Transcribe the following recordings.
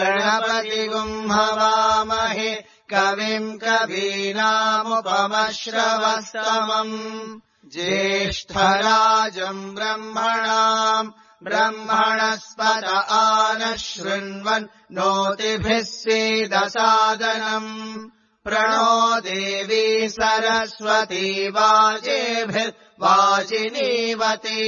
गणपतिगुम् हवामहे कविम् कवीनामुपमश्रवस्तमम् ज्येष्ठराजम् ब्रह्मणाम् ब्रह्मणस्पत आनः शृण्वन् नोतिभिः सीदसादनम् प्रणो देवी सरस्वती वाजेभिर्वाजिनीवती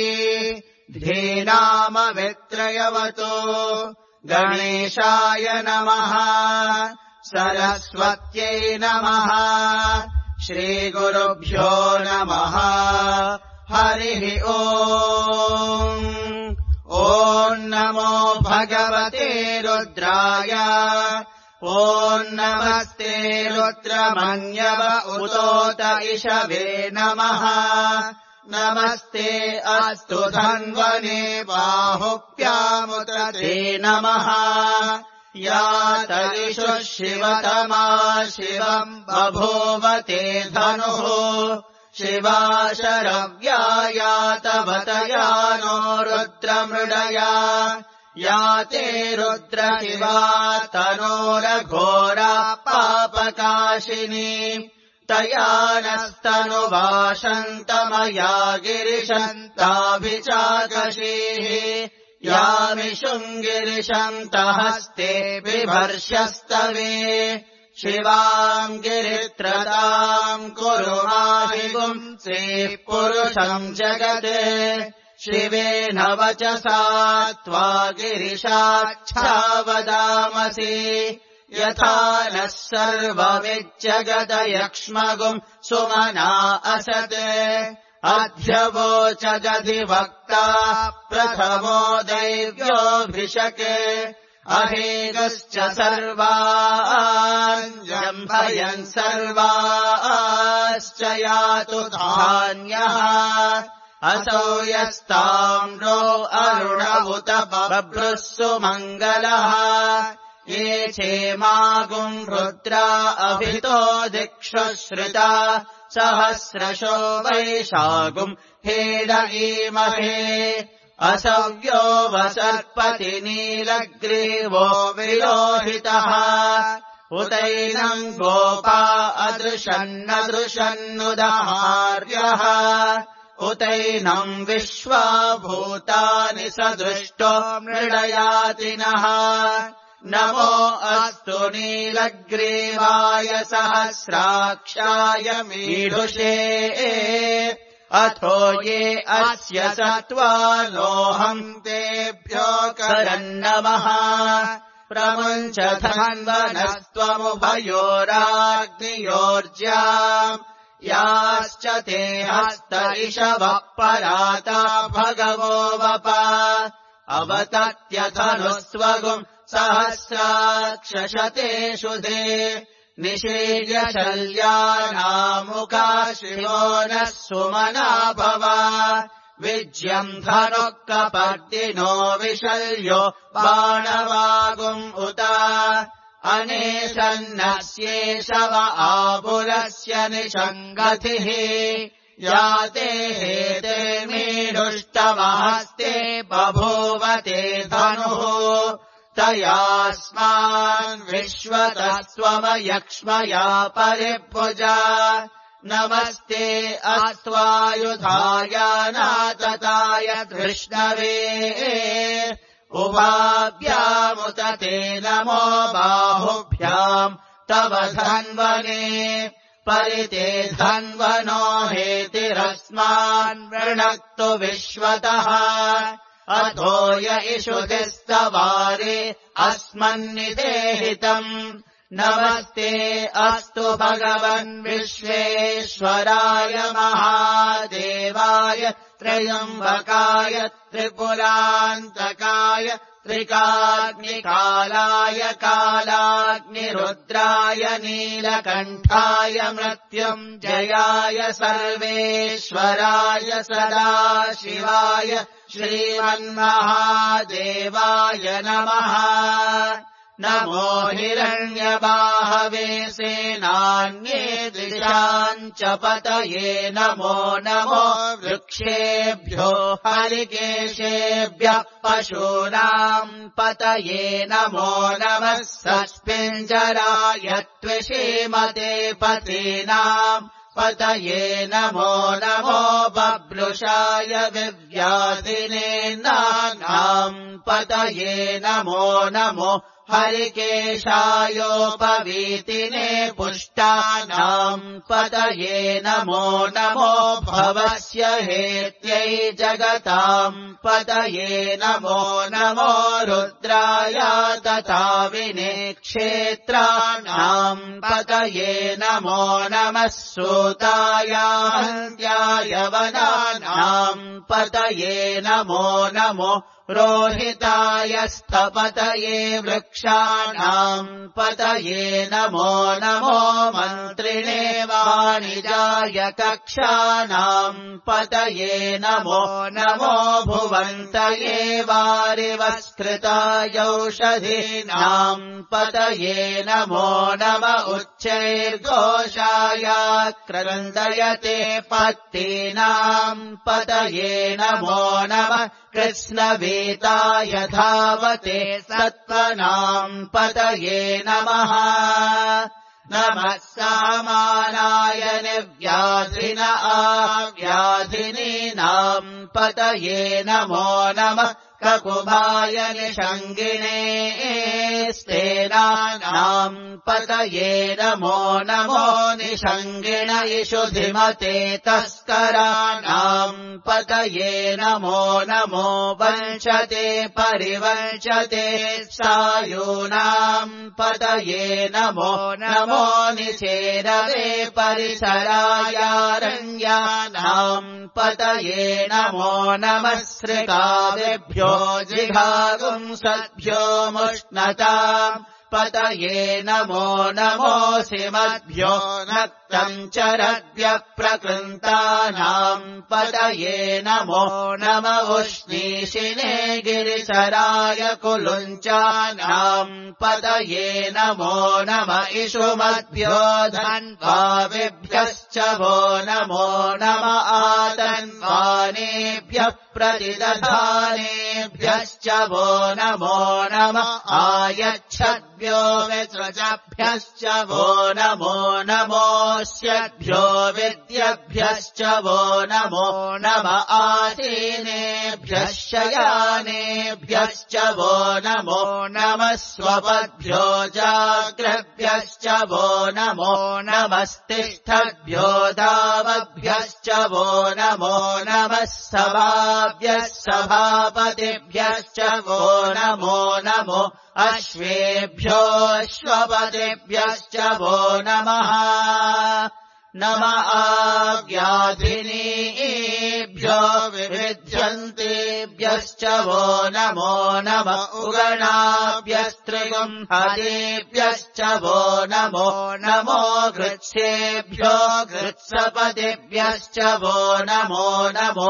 धीनामवित्रयवतो गणेशाय नमः सरस्वत्यै नमः श्रीगुरुभ्यो नमः हरिः ओम् ॐ नमो भगवते रुद्राय ॐ नमस्ते रुद्रमन्यव उतोत इषवे नमः नमस्ते अस्तु धन्वने बाहुभ्यामुत ते नमः या तरिषु शिवतमा शिवम् बभूवते धनुः शिवा शरव्यायातवतया नो रुद्रमृडया या ते रुद्रशिवा तनोरघोरा पापकाशिनी तया नस्तनुवाशन्तमया गिरिशन्ताभिचाकशीः यामिषुम् गिरिशन्तहस्ते बिभर्ष्यस्तवे शिवाम् गिरित्रताम् कुरु माहिगुंसेः पुरुषम् जगत् शिवेन वचसा त्वा गिरिशाच्छावदामसि यथा नः सर्वमिज्जगदयक्ष्मगुम् सुमना असत् अध्यवोचदधिवक्ता प्रथमो दैव्योऽभिषके अहेगश्च सर्वान् जम्भयन् सर्वाश्च यातु धान्यः असौ यस्ताम्रो अरुण उत बभ्रुः सुमङ्गलः ये चेमागुम् रुद्रा अभितो दिक्षु श्रुता सहस्रशो वैशागुम् हेडईमहे असव्यो वसर्पति नीलग्रीवो विलोहितः उतैनम् गोपा अदृशन्नदृशन्नुदाहार्यः उतैनम् विश्वा भूतानि सदृष्टो मृडयातिनः नमो अस्तु नीलग्रीवाय सहस्राक्षाय मीढुषे अथो ये अस्य सत्त्वानोऽहम् तेभ्यो करन्नमः प्रमुञ्च धन्वनस्त्वमुभयोराग्नियोर्ज्याम् याश्च ते हस्त इषवः पराता भगवो वप अवतत्यथनुस्वगुम् सहस्राक्षशतेषु ते निषेव्य शल्यानामुका शिवो नः सुमना भव विज्यम् धनुः कपर्दिनो विशल्यो बाणवागुम् उत अनेशन्नस्येषव आपुरस्य निषङ्गतिः याते हेते मीढुष्टमहस्ते बभूवते धनुः तयास्मान् विश्वतः स्वमयक्ष्मया परिभुजा नमस्ते अस्त्वायुधाय नातताय धृष्णवे उभाभ्यामुत ते नमो बाहुभ्याम् तव धन्वने परिते धन्वनो हेतिरस्मान् वृणक्तु विश्वतः अथो य इषुधिस्तवारे अस्मन्निदेहितम् नमस्ते अस्तु भगवन् विश्वेश्वराय महादेवाय त्र्यम्बकाय त्रिपुरान्तकाय त्रिकाग्निकालाय कालाग्निरुद्राय नीलकण्ठाय मृत्युञ्जयाय सर्वेश्वराय सदाशिवाय श्रीमन्महादेवाय नमः नमो हिरण्यबाहवे सेनान्ये दिशाम् च पतये नमो नमो वृक्षेभ्यो हरिकेशेभ्यः पशूनाम् पतये नमो नमः सस्पिञ्जराय त्विषीमते पतीनाम् पतये नमो नमो बब्लुषाय विव्याधिने नानाम् पतये नमो नमो हरिकेशायोपवीतिने पुष्टानाम् पतये नमो नमो भवस्य हेत्यै जगताम् पतये नमो नमो रुद्राय तथा विनेक्षेत्राणाम् पतये नमो नमः सूताय हन्त्याय वनानाम् पतये नमो नमो रोहिताय स्थपतये वृक्षाणाम् पतये नमो नमो मन्त्रिणे वाणिजाय कक्षाणाम् पतये नमो नमो भुवन्तये वारिवस्कृतायौषधीनाम् पतये नमो नम उच्चैर्घोषाय क्रन्दयते पत्तीनाम् पतये नमो नमः कृष्णवेताय धावते सत्त्वनाम् पतये नमः नमः सामानाय निव्याधिन आव्याधिनीनाम् पतये नमो नमः ककुभाय निषङ्गिणे स्तेनानाम् पतये नमो नमो निषङ्गिण इषुधिमते तस्कराणाम् पतये नमो नमो वञ्चते परिवञ्चते सायूनाम् पतये नमो नमो निचेरवे परिसरायारण्यानाम् पतये नमो नमः श्रिकावेभ्यो जिघागुंसद्भ्यो मुष्णताम् पतये नमो नमोऽसिमद्भ्यो नक्तम् चरद्यप्रकृन्तानाम् पतये नमो नम उष्णीषिणे गिरिचराय कुलुञ्चानाम् पतये नमो नम इषुमद्भ्यो धन्वाविभ्यश्च वो नमो नम आतन्वानेभ्यः प्रतिदधानेभ्यश्च वो नमो नम आयच्छद्भ्यो विसृजभ्यश्च वो नमो नमोऽस्यभ्यो विद्यभ्यश्च वो नमो नम आसीनेभ्यः शयानेभ्यश्च वो नमो नमः स्वपद्भ्यो जाग्रभ्यश्च वो नमो नमस्तिष्ठद्भ्यो धावभ्यश्च वो नमो नमः सभाभ्यः सभापतिभ्यश्च वो नमो नमो अश्वेभ्योऽश्वपतिभ्यश्च वो नमः नम आव्याधिनीभ्यो विविध्यन्तेभ्यश्च वो नमो नम उगणाभ्यस्त्रिगुंहतेभ्यश्च वो नमो नमो घृत्सेभ्यो घृत्सपतिभ्यश्च वो नमो नमो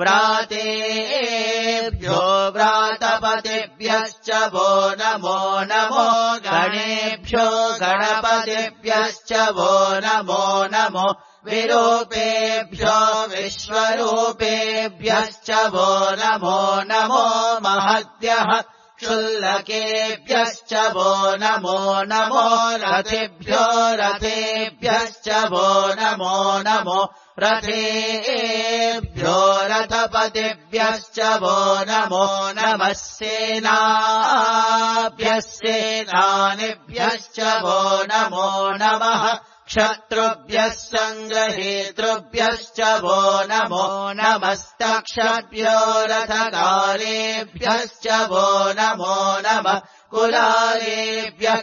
व्रातेभ्यो व्रातपतिभ्यश्च वो नमो नमो गणेभ्यो गणपतिभ्यश्च वो नमो नमो विरूपेभ्यो विश्वरूपेभ्यश्च वो नमो नमो महद्भ्यः क्षुल्लकेभ्यश्च वो नमो नमो रथेभ्यो रथेभ्यश्च वो नमो नमो रथेभ्यो रथपतिभ्यश्च वो नमो नमः सेनाभ्यः सेनानिभ्यश्च वो नमो नमः क्षत्रुभ्यः सङ्ग्रहेतृभ्यश्च वो नमो नमस्तक्षभ्यो रथकारेभ्यश्च वो नमो नमः कुलारेभ्यः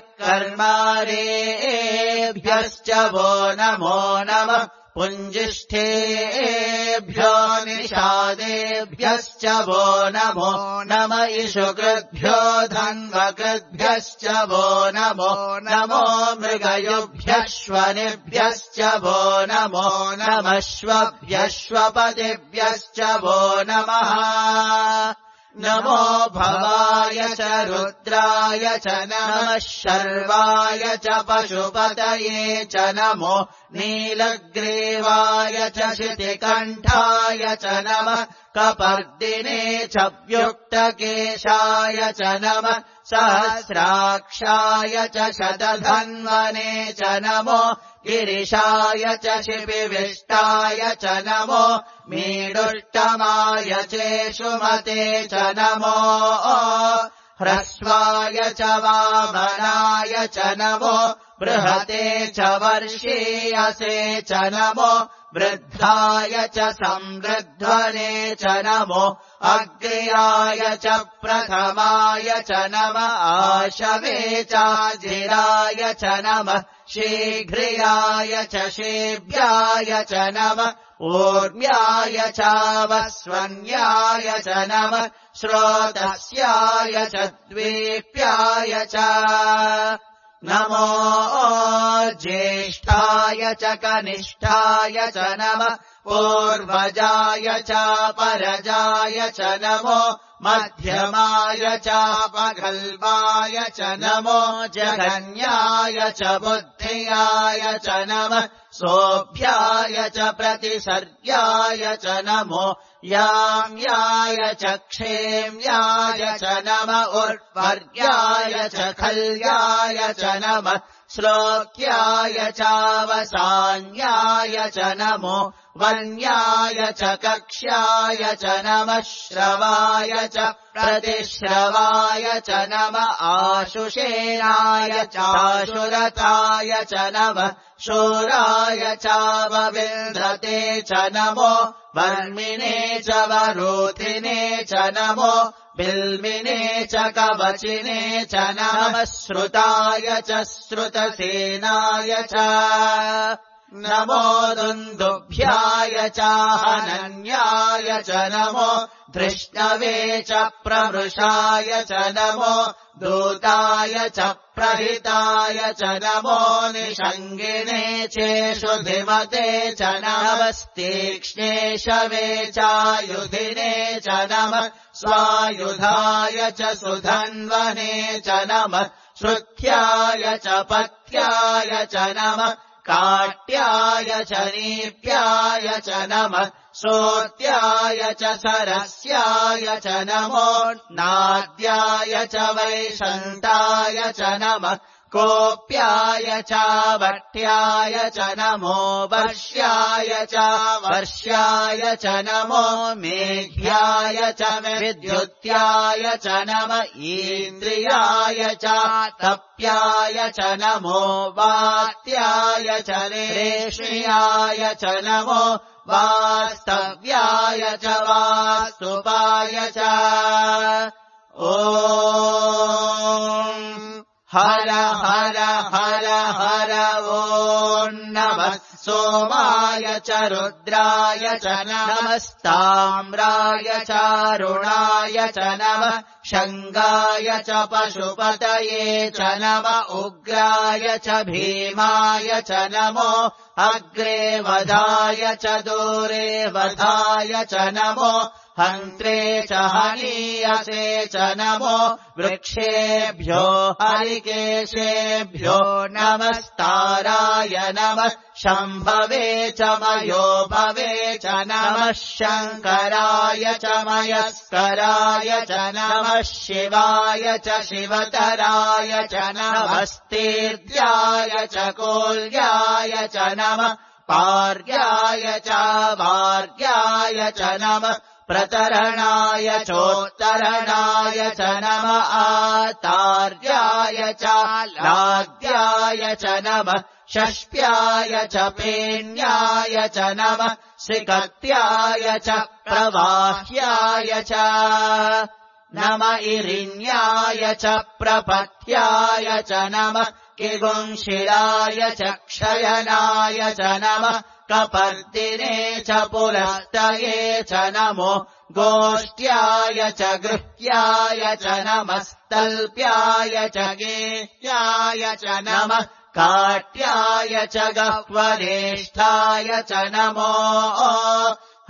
कर्मारेभ्यश्च वो नमो नमः पुञ्जिष्ठेभ्यो निषादेभ्यश्च वो नमो नम इषुकृद्भ्यो धन्वकृद्भ्यश्च वो नमो नमो मृगयुभ्यश्वनिभ्यश्च वो नमो नमश्वभ्यश्वपतिभ्यश्च वो नमः नमो भवाय च रुद्राय च नमः शर्वाय च पशुपतये च नमो नीलग्रीवाय च शितिकण्ठाय च नमः कपर्दिने च व्युक्तकेशाय च नमः सहस्राक्षाय च शतधन्वने च नमो गिरिशाय च शिपिविष्टाय च नमो मीडुष्टमाय चेषुमते च नमो ह्रस्वाय च वामनाय च नमो बृहते च वर्षीयसे च नमो वृद्धाय च संवृध्वने च नमो अग्र्याय च प्रथमाय च नमः आशवे चाजिराय च नमः शीघ्रियाय च शेभ्याय च नमः ऊर्म्याय चावस्वन्याय च नमः श्रोतस्याय च द्वीप्याय च नमो ज्येष्ठाय च कनिष्ठाय च नमः पूर्वजाय चापरजाय च नमो मध्यमाय चापगल्वाय च नमो जघन्याय च बुद्धियाय च नमः सोऽभ्याय च प्रतिसर्याय च नमो याम्याय च क्षेम्याय च नमः उर्वर्याय च खल्याय च नमः श्लोक्याय चावसान्याय च नमो वन्याय च कक्ष्याय च नमः श्रवाय च प्रतिश्रवाय च नमः आशुषेणाय चाशुरताय च नमः शूराय चावविन्धते च नमो वर्मिणे च वरोधिने च नमो बिल्मिने च कवचिने च नमः श्रुताय च श्रुतसेनाय च नमो दुन्दुभ्याय चाहनन्याय च नमो धृष्णवे च प्रमृषाय च नमो दूताय च प्रहिताय च नमो निषङ्गिने चेषु धिमते च नमस्तीक्ष्णेशवे चायुधिने च नमः स्वायुधाय च सुधन्वने च नमः श्रुत्याय च पत्याय च नमः काट्याय च नीप्याय च नमः सोत्याय च सरस्याय च नमो नाद्याय च वैशन्ताय च नमः कोप्याय चावट्याय च नमो वर्ष्याय चावर्ष्याय च नमो मेघ्याय च विद्युत्याय च नमः इन्द्रियाय चातप्याय च नमो वात्याय च रेष्म्याय च नमो वास्तव्याय च वास्तुपाय च हर हर हर हर ॐ नमः सोमाय च रुद्राय च नमस्ताम्राय चारुणाय च नमः शङ्गाय च पशुपतये च नमः उग्राय च भीमाय च नमो अग्रे वधाय च दूरे वधाय च नमो हन्त्रे च हनीयसे च नमो वृक्षेभ्यो हरिकेशेभ्यो नमस्ताराय नमः शम्भवे च मयो भवे च नमः शङ्कराय च मयस्कराय च नमः शिवाय च शिवतराय च नमस्तीर्याय च कोल्याय च नमः पार्याय च वार्याय च नमः प्रतरणाय चोत्तरणाय च नमः आतार्याय च लाद्याय च नमः षष्प्याय च पेन्याय च नमः सिकत्याय च प्रवाह्याय च नम इरिण्याय च प्रपथ्याय च नमः किगुंशिराय च क्षयनाय च नमः कपर्दिने च पुलस्तये च नमो गोष्ट्याय च गृह्याय च नमस्तल्प्याय च गेह्याय च नमः काट्याय च गह्वरेष्ठाय च नमो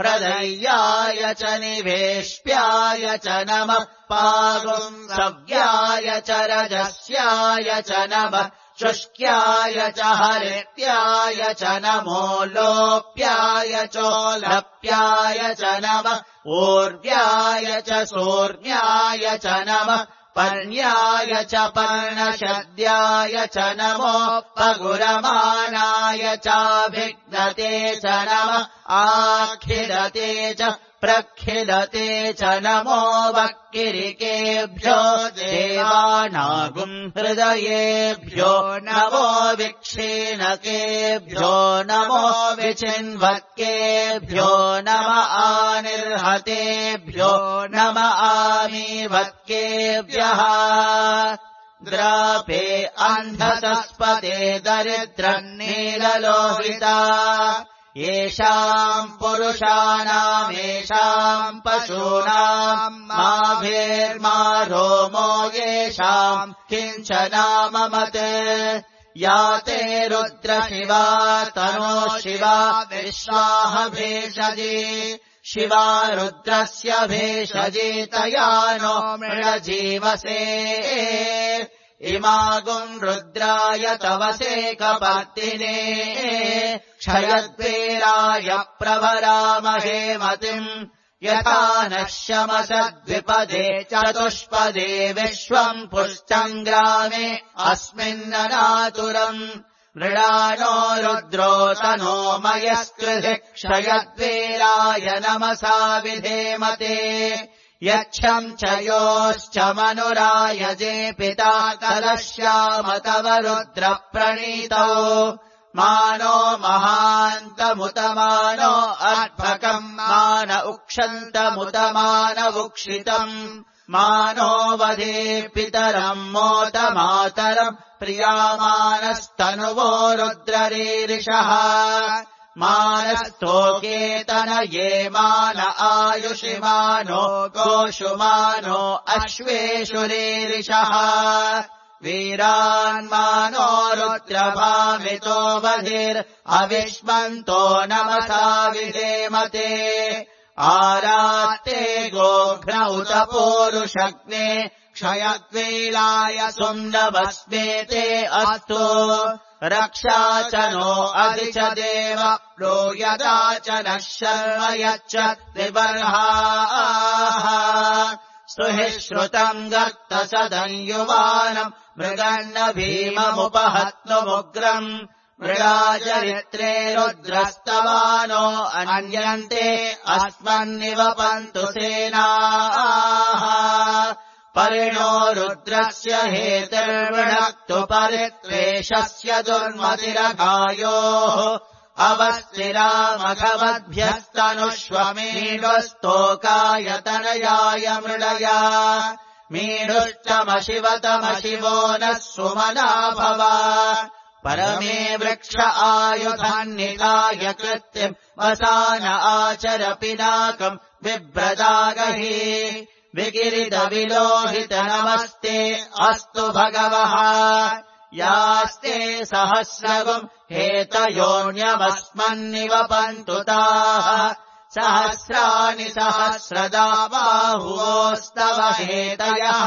ह्रदय्याय च निवेश्याय च नमः पागुंसव्याय च रजस्याय च नमः शुष्क्याय च हरित्याय च नमो लोप्याय चोलप्याय च नमः ऊर्व्याय च सूर्ण्याय च नमः पर्ण्याय च पर्णशद्याय च नमो पगुरमाणाय चाभिघ्नते च नमः आखिलते च प्रखिलते च नमो वक्किरिकेभ्यो देवानागुं हृदयेभ्यो नमो विक्षीणकेभ्यो नमो विचिन्वत्केभ्यो नम आनिर्हतेभ्यो नम आमीवत्केभ्यः द्रापे अन्धसस्पते दरिद्रन्नीललोहिता येषाम् पुरुषाणामेषाम् पशूनाम् माभिर्मा रोमो येषाम् किञ्चनाममत् या ते रुद्रशिवा तनो शिवा विश्वाह भेषजे शिवा रुद्रस्य भेषजे तया नो मृळजीवसे इमागुम् रुद्राय तवसे कपर्दिने क्षयद्वीराय प्रभरामहे मतिम् यथा नश्यमसद्विपदे चतुष्पदे विश्वम् पुष्टम् ग्रामे अस्मिन्ननातुरम् मृडानो रुद्रो तनो मयस्कृधि क्षयद्वीराय नमसा विधेमते यच्छम् च योश्च मनुरायजे पिता कलश्याम तव रुद्र प्रणीतौ मानो महान्तमुतमानो अर्भकम् मान उक्षन्तमुतमानवुक्षितम् मानो वधे पितरम् मोतमातरम् प्रियामानस्तनुवो रुद्ररीरिषः मानस्तोकेतन ये मान आयुषिमानो गोषुमानो अश्वेषुरीरिषः वीरान्मानो रुद्रभामितो बधिरविष्मन्तो नमसा विधेमते आरात्ते गोघ्न उत पूरुषग्ने क्षयद्वीराय सुन्दवस्मेते अस्तु रक्षा च नो अधि च देव प्रो यदा च नः शर्म यच्च विबर्हाः स्तुहि श्रुतम् गर्तसदंयुवानम् मृगन्न भीममुपहत्नुमुग्रम् मृगाचरित्रे रुद्रस्तवानो अन्यन्ते अस्मन्निवपन्तु सेनाः परिणो रुद्रस्य हेतिर्विणक्तु परित्वेषस्य दुर्मतिरघायोः अवस्तिरामघवद्भ्यस्तनुष्वमीडुस्तोकाय मृडया मीडुष्टमशिवतमशिवो नः सुमना भव परमे वृक्ष आयुधान्निकाय कृत्तिम् वसान आचर पिनाकम् बिभ्रदागहि विगिरिदविलोहित नमस्ते अस्तु भगवः यास्ते सहस्रगुम् हेतयोऽन्यमस्मन्निवपन्तु ताः सहस्राणि सहस्रदा बाहुवोस्तव हेतयः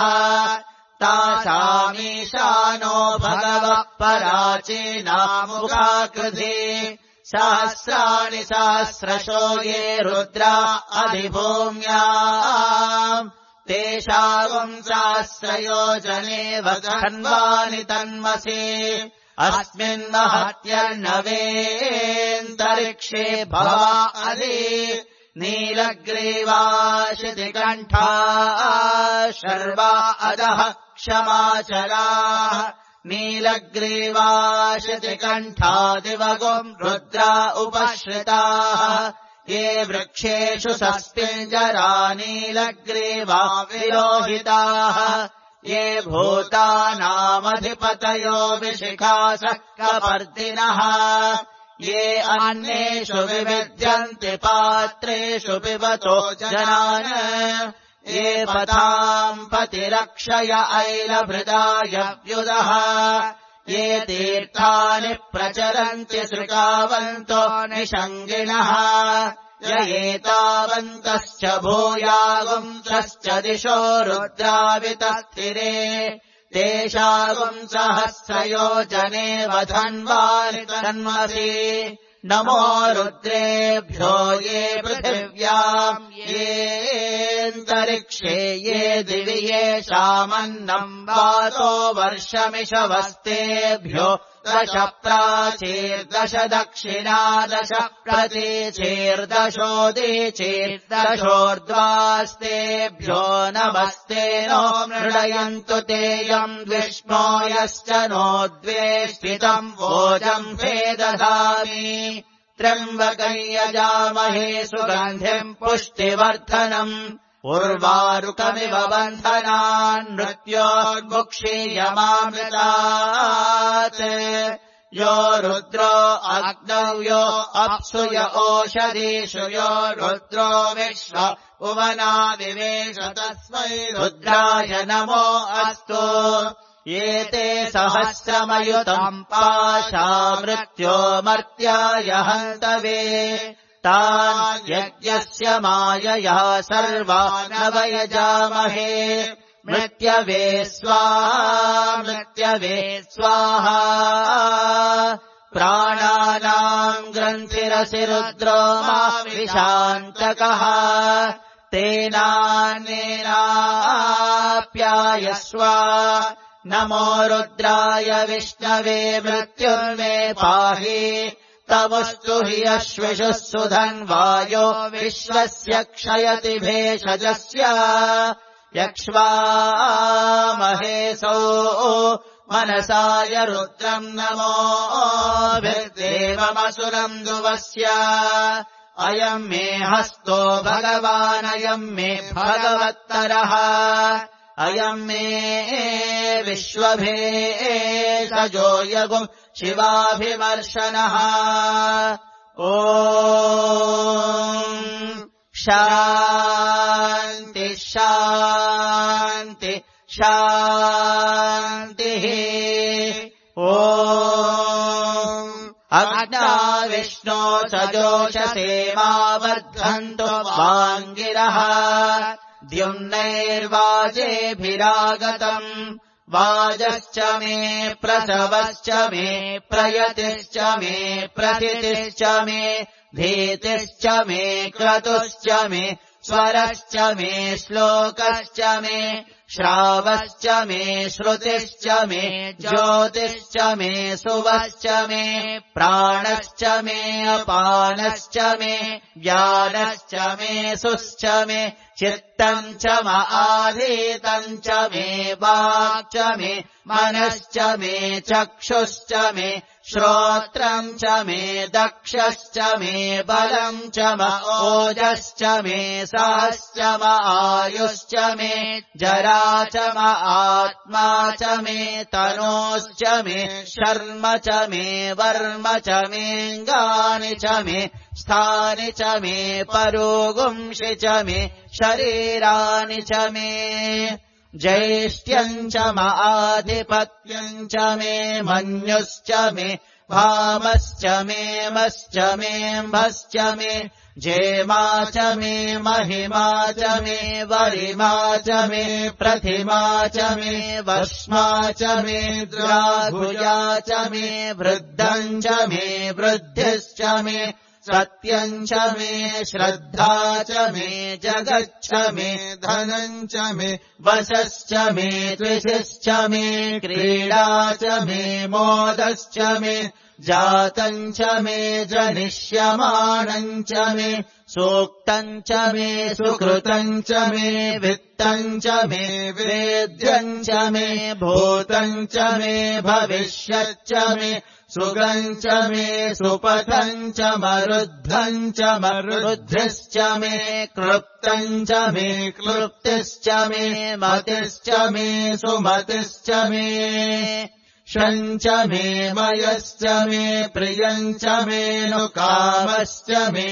तासामीशानो भगवः पराचीनामुखाकृधि सहस्राणि सहस्रशो ये रुद्रा अधिभूम्याम् तेषाम् सहस्रयोजनेव धन्वानि तन्मसि अस्मिन्महत्यर्णवेऽन्तरिक्षे भवा अधि नीलग्रीवाशितिकण्ठा शर्वा अधः क्षमाचराः नीलग्रीवाशितिकण्ठादिवगुम् रुद्रा उपश्रिताः ये वृक्षेषु सस्पिञ्जरा नीलग्रीवा विलोहिताः ये भूतानामधिपतयो विशिखासः कपर्दिनः ये अन्येषु विविद्यन्ति पात्रेषु पिबतो जनान् ये पथाम् पतिरक्षय ऐलभृदाय व्युदः ये तीर्थानि प्रचरन्ति सृकावन्तो निषङ्गिणः य एतावन्तश्च भूयागुंसश्च दिशो रुद्रावितस्थिरे तेषागुम् सहस्रयोजने वधन्वानि तन्मसि नमो रुद्रेभ्यो ये पृथिव्याम् येऽन्तरिक्षे ये दिवि येषामन्नम् वातो वर्षमिषवस्तेभ्यो दश प्राचीर्दश दक्षिणा दश प्रतीचीर्दशोदीचीर्दशोर्ध्वास्तेभ्यो नमस्ते नो मृडयन्तु तेयम् विष्णो यश्च नो द्वे स्थितम् वोजम् भेदधामि त्र्यम्बकम् यजामहे सुगन्धिम् पुष्टिवर्धनम् उर्वारुकमिव बन्धनान् मृत्योर्मुक्षीयमामृतात् यो रुद्रो अग्नौ यो अप्सु य ओषधीषु यो रुद्रो विश्व भुवनाविवेश तस्मै रुद्राय नमो अस्तु एते सहस्रमयुतम् पाशा मृत्योमर्त्याय हन्तवे तान् यज्ञस्य मायया सर्वा न वयजामहे मृत्यवे स्वाहा प्राणानाम् ग्रन्थिरसि रुद्रो मा विशान्तकः तेनान्येनाप्यायस्व नमो रुद्राय विष्णवे मृत्युर्मे पाहि तमुस्तु हि अश्विषुः सुधन्वायो विश्वस्य क्षयति भेषजस्य यक्ष्वामहेसो मनसाय रुद्रम् नमोभिर्देवमसुरम् दुवस्य अयम् मे हस्तो भगवानयम् मे भगवत्तरः अयम् मे विश्वभेषजो यगुम् शिवाभिमर्शनः ॐ शान्ति शान्ति शान्तिः ॐ अग्ना विष्णो सजोषसे मा वर्धन्तु वाङ्गिरः द्युम्नैर्वाजेभिरागतम् वाजश्च मे प्रसवश्च मे प्रयतिश्च मे प्रथितिश्च मे भीतिश्च मे क्रतुश्च मे स्वरश्च मे श्लोकश्च मे श्रावश्च मे श्रुतिश्च मे ज्योतिश्च मे सुवश्च मे प्राणश्च मे अपानश्च मे ज्ञानश्च मे सुश्च मे चित्तम् च आधीतम् च मे वाक् च मे मनश्च मे चक्षुश्च मे श्रोत्रम् च मे दक्षश्च मे बलम् च ओजश्च मे सहश्च आयुश्च मे जरा च आत्मा च मे तनोश्च मे शर्म च मे वर्म च मेऽङ्गानि च मे स्थानि च मे परोगुंषि च मे शरीराणि च मे ज्येष्ठ्यम् च आधिपत्यम् च मे मन्युश्च मे भामश्च मे मश्च मेऽम्भश्च मे जेमा च मे महिमा च मे वरिमा च मे प्रतिमा च मे वस्मा च मे द्राघुया च मे वृद्धम् च मे वृद्धिश्च मे सत्यम् च मे श्रद्धा च मे जगच्च मे धनम् च मे वशश्च मे द्विषश्च मे क्रीडा च मे मोदश्च मे जातम् च मे जनिष्यमाणम् च मे सूक्तम् च मे सुकृतम् च मे वित्तम् च मे वेद्यम् च मे भूतम् च मे भविष्यच्च मे सुगम् च मे सुपथम् च मरुद्धम् च मरुद्धिश्च मे क्लृप्तम् च मे क्लृप्तिश्च मे मतिश्च मे सुमतिश्च मे शञ्च मे मयश्च मे प्रियञ्च मे नु कामश्च मे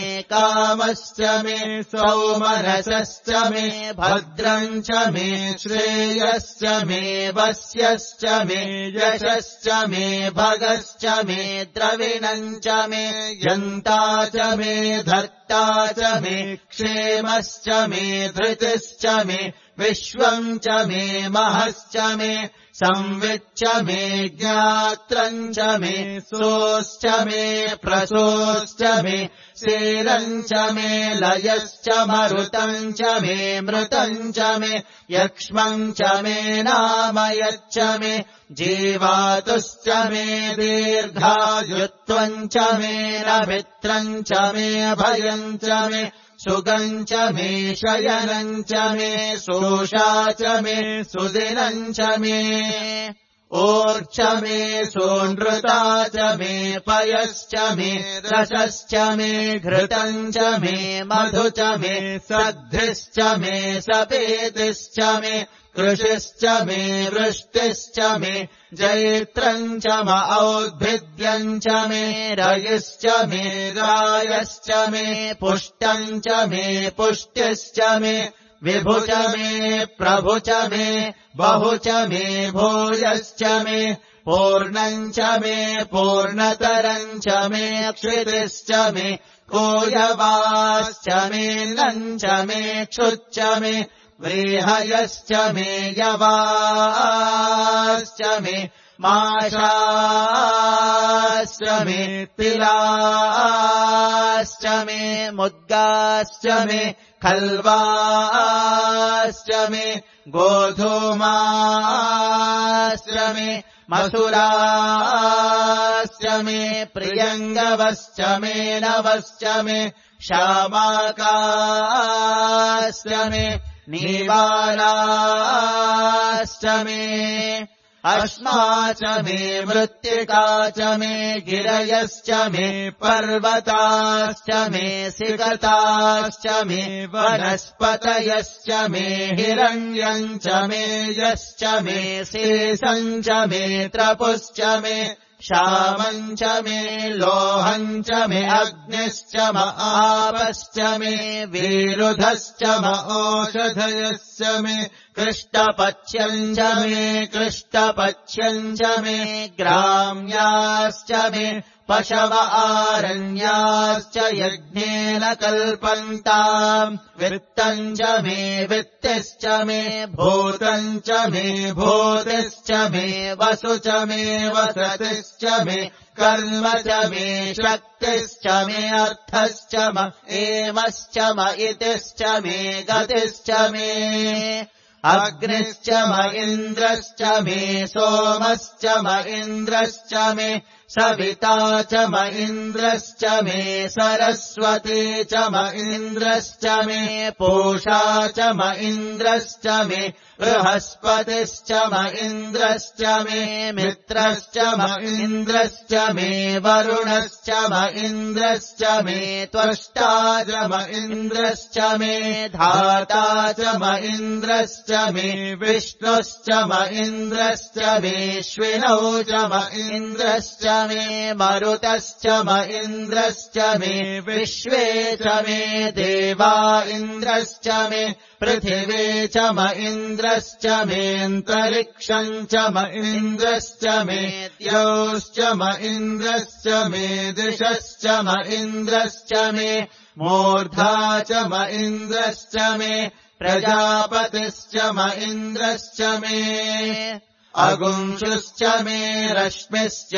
सौमनसश्च मे भद्रञ्च मे श्रेयश्च मे वस्यश्च मे यशश्च मे भगश्च मे द्रविणञ्च मे यन्ता च मे धर्ता च मे क्षेमश्च मे धृतिश्च मे विश्वम् च मे महश्च मे संविच्च मे ज्ञात्रम् च मे सोश्च मे प्रसोश्च मे सेरम् च मे लयश्च मरुतम् च मे मृतम् च मे यक्ष्मम् च मे नामयच्च मे जीवातुश्च मे दीर्घायुत्वम् च मे नभित्रम् च मे भयम् च मे सुगम् च मे शयनम् च मे सोषा च मे सुदिनम् च मे ओर्च मे सोनृता च मे पयश्च मे रसश्च मे घृतम् च मे मधु च मे सद्धिश्च मे सपेतिश्च मे कृषिश्च मे वृष्टिश्च मे जैत्रम् च म औद्भिद्यम् च मे रयिश्च मे रायश्च मे पुष्टम् च मे पुष्टिश्च मे विभु च मे प्रभु च मे बहु च मे भूयश्च मे पूर्णम् च मे पूर्णतरम् च मे क्षितिश्च मे कोयवाश्च मे नम् च मे क्षुच्च मे व्रीहयश्च मे यवाश्च मे माशाश्च मे तिलाश्च मे मुद्गाश्च मे खल्वाश्च मे गोधूमाश्च मे मसुराश्च मे प्रियङ्गवश्च मे नवश्च मे शामाकाश्च मे नीवालाश्च मे अश्मा च मे मृत्तिका च मे गिरयश्च मे पर्वताश्च मे सिकताश्च मे वनस्पतयश्च मे हिरण्यम् च मे यश्च मे शेषम् च मे त्रपुश्च मे श्यामम् च मे लोहम् च मे अग्निश्च म आपश्च मे विरुधश्च म ओषधयश्च मे कृष्टपक्ष्यम् च मे ग्राम्याश्च मे पशव आरण्याश्च यज्ञेन कल्पन्ताम् वित्तम् च मे वित्तिश्च मे भूतम् च मे भूतिश्च मे वसु च मे वसतिश्च मे कर्म च मे शक्तिश्च मे अर्थश्च म एमश्च म इतिश्च मे गतिश्च मे अग्निश्च म इन्द्रश्च मे सोमश्च म इन्द्रश्च मे सविता च म इन्द्रश्च मे सरस्वती च म इन्द्रश्च मे पूषा च म इन्द्रश्च मे बृहस्पतिश्च म इन्द्रश्च मे मित्रश्च म इन्द्रश्च मे वरुणश्च म इन्द्रश्च मे त्वष्टा च म इन्द्रश्च मे धाता च म इन्द्रश्च मे विष्णुश्च म इन्द्रश्च मेऽश्विनौ च म इन्द्रश्च मे मरुतश्च म इन्द्रश्च मे विश्वे च मे देवा इन्द्रश्च मे पृथिवे च म इन्द्रश्च मेऽन्तरिक्षम् च म इन्द्रश्च मे द्यौश्च म इन्द्रश्च मे दिशश्च म इन्द्रश्च मे मूर्धा च म इन्द्रश्च मे प्रजापतिश्च म इन्द्रश्च मे अगुंशुश्च मे रश्मिश्च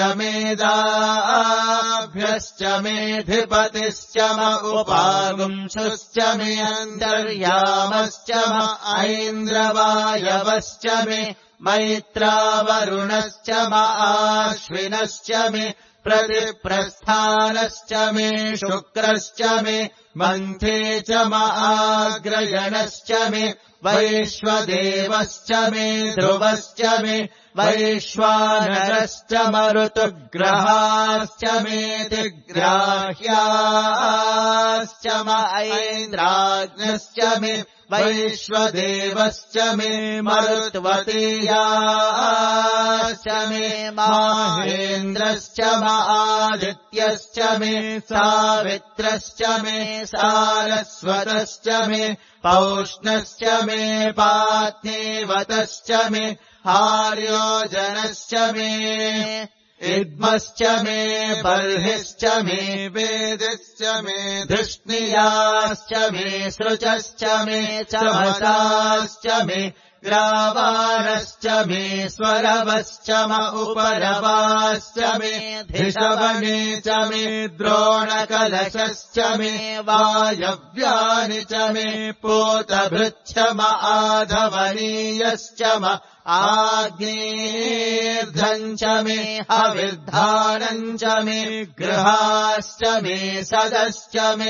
मेधाभ्यश्च मेऽधिपतिश्च म उपागुंशुश्च मे अन्तर्यामश्च म ऐन्द्रवायवश्च मे मैत्रावरुणश्च म आश्विनश्च मे प्रतिप्रस्थानश्च मे शुक्रश्च मे मन्थे च म आग्रयणश्च मे वैश्वदेवश्च मे ध्रुवश्च मे वैश्वानरश्च मरुतुग्रहाश्च मेऽतिग्राह्याश्च म ऐन्द्राग्नश्च मे वैश्वदेवश्च मे मरुत्वतीयाश्च मे माहेन्द्रश्च आदित्यश्च मे सावित्रश्च मे सारस्वतश्च मे पौष्णश्च मे पात्नीवतश्च मे हार्योजनश्च मे इद्मश्च मे बर्हिश्च मे वेदिश्च मे धृष्णियाश्च मे सृचश्च मे चमसाश्च मे ग्रावारश्च मे स्वरवश्च म उपरवाश्च मे धिषवणे च मे द्रोणकलशश्च मे वायव्यानि च मे पूतभृच्छ म आधवनीयश्च म आग्नेर्धम् च मे हविर्धानम् च मे गृहाश्च मे सदश्च मे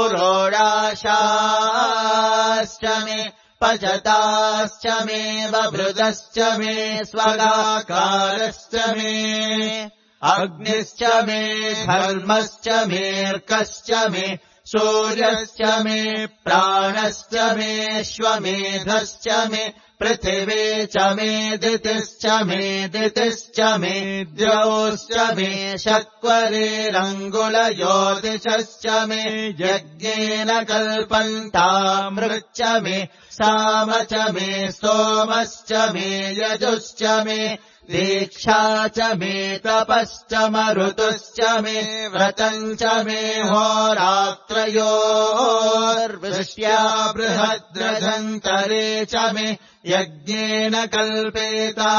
पुरोडाशाश्च मे पचताश्च मे बभृतश्च मे स्वगाकारश्च मे अग्निश्च मे धर्मश्च मेऽर्कश्च मे सूर्यश्च मे प्राणश्च मे श्वमेधश्च मे पृथिवी च मे दितिश्च मे द्यौश्च मे शक्वरेरङ्गुलयोदिशश्च मे यज्ञेन कल्पन्तामृच्च मे साम च मे सोमश्च मे यजुश्च मे दीक्षा च मे तपश्च मरुतुश्च मे व्रतम् च मे होरात्रयोर्वृष्ट्या बृहद्रजन्तरे च मे यज्ञेन कल्पेता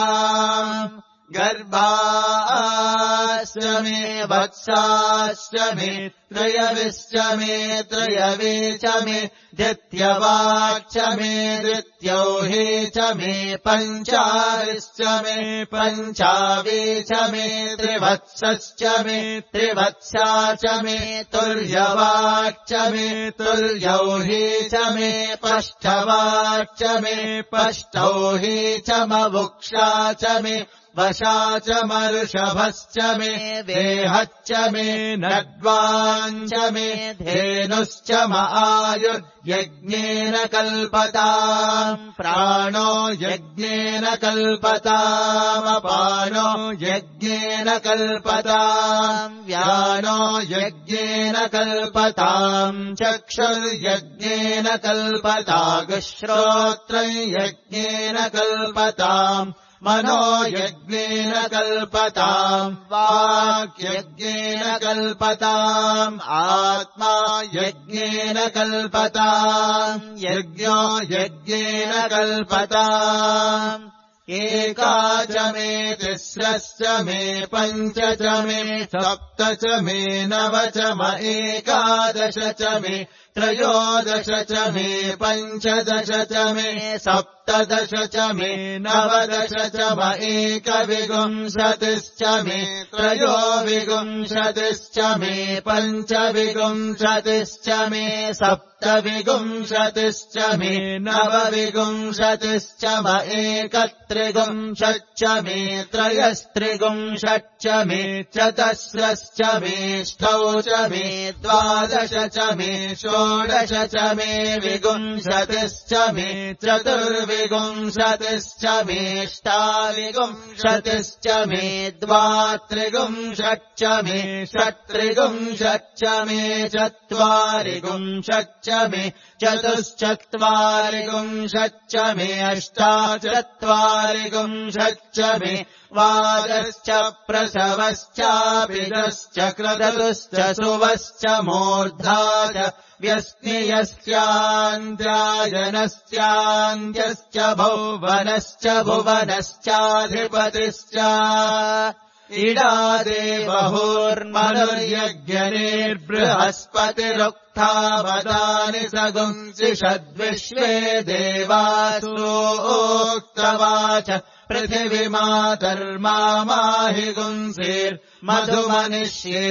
गर्भाश्च मे वत्साश्च मे त्रयविश्च मे त्रयवे च मे द्वितीयवाक्च मे द्वितीयौहे च मे पञ्चाविश्च मे पञ्चावे च मे त्रिवत्सश्च मे त्रिवत्सा च मे तुर्यवाक्च मे तुर्यौहे च मे पष्ठवाक्च मे पष्ठौहे च मवुक्षा च मे वशा च मर्षभश्च मे वेहच्च मे नड्वाञ्च मे धेनुश्च म आयुर्यज्ञेन कल्पताम् प्राणो यज्ञेन कल्पतामपानो यज्ञेन कल्पताम् व्यानो यज्ञेन कल्पताम् चक्षुर्यज्ञेन कल्पतागुश्रोत्रम् यज्ञेन कल्पताम् मनो यज्ञेन कल्पताम् वाक्यज्ञेन कल्पताम् आत्मा यज्ञेन कल्पताम् यज्ञो यज्ञेन कल्पताम् एका च मे तिस्रश्च मे पञ्च च मे सप्त च मे नव च म एकादश च मे त्रयोदश च मे पञ्चदश च मे सप्तदश च मे नवदश च म एकविंशतिश्च मे त्रयोविंशतिश्च मे पञ्चविंशतिश्च मे सप्तविंशतिश्च मे नवविंशतिश्च म एकत्रिंशच्च मे त्रयस्त्रिंशच्च मे चतस्रश्च मेष्टौ च मे द्वादश च मे षोडश च मे विंशतिश्च मे चतुर्विंशतिश्च मेष्टाविंशतिश्च मे द्वात्रिंशच्च मे षट्त्रिंशच्च मे चत्वारिंशच्च मे चतुश्चत्वारिंशच्च मे अष्टाचत्वारिंशच्च मे वादश्च प्रसवश्चाभिदश्च क्रतुश्च सुवश्च मूर्धा च व्यस्नियस्यान्द्रायनस्यान्द्यश्च भुवनश्च भुवनश्चाधिपतिश्च इडादे बहुर्मनुर्यज्ञनिर्बृहस्पतिरुक्थावदानि सगुंसिषद्विश्वे देवासोक्तवाच पृथिवीमातर्माहि गुंसेर्मधुमनिष्ये